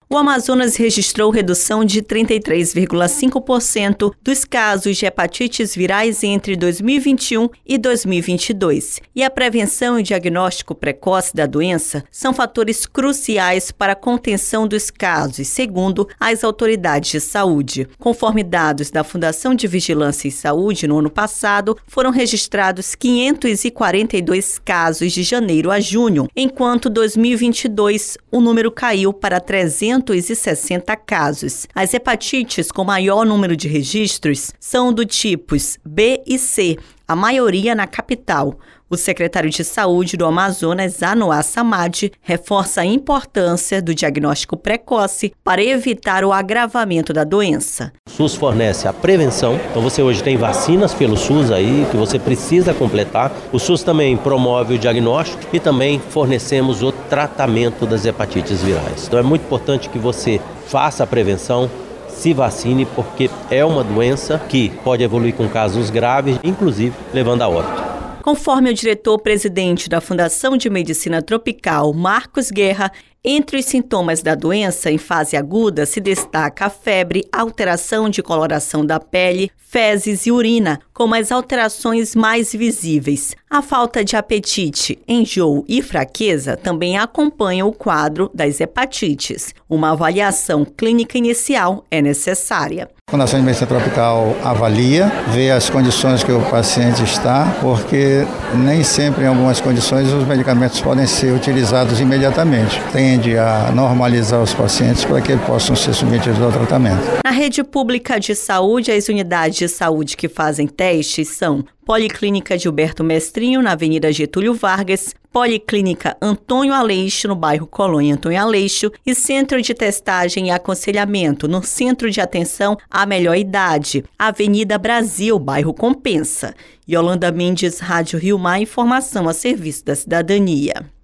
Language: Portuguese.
O Amazonas registrou redução de 33,5% dos casos de hepatites virais entre 2021 e 2022. E a prevenção e diagnóstico precoce da doença são fatores cruciais para a contenção dos casos, segundo as autoridades de saúde. Conforme dados da Fundação de Vigilância em Saúde, no ano passado, foram registrados 542 casos de janeiro a junho, enquanto 2022 o número caiu para 360 casos. As hepatites com maior número de registros são do tipos B e C, a maioria na capital. O secretário de Saúde do Amazonas, Anoá Samad, reforça a importância do diagnóstico precoce para evitar o agravamento da doença. O SUS fornece a prevenção, então você hoje tem vacinas pelo SUS aí que você precisa completar. O SUS também promove o diagnóstico e também fornecemos o tratamento das hepatites virais. Então é muito importante que você faça a prevenção, se vacine, porque é uma doença que pode evoluir com casos graves, inclusive levando a óbito. Conforme o diretor-presidente da Fundação de Medicina Tropical, Marcos Guerra, entre os sintomas da doença em fase aguda se destaca a febre, alteração de coloração da pele, fezes e urina, como as alterações mais visíveis. A falta de apetite, enjoo e fraqueza também acompanham o quadro das hepatites. Uma avaliação clínica inicial é necessária. A Fundação de Medicina Tropical avalia, vê as condições que o paciente está, porque nem sempre em algumas condições os medicamentos podem ser utilizados imediatamente. Tende a normalizar os pacientes para que eles possam ser submetidos ao tratamento. Na rede pública de saúde, as unidades de saúde que fazem testes são Policlínica Gilberto Mestrinho, na Avenida Getúlio Vargas, Policlínica Antônio Aleixo, no bairro Colônia Antônio Aleixo, e Centro de Testagem e Aconselhamento, no Centro de Atenção à Melhor Idade, Avenida Brasil, bairro Compensa. Yolanda Mendes, Rádio Rio Mar, informação a serviço da cidadania.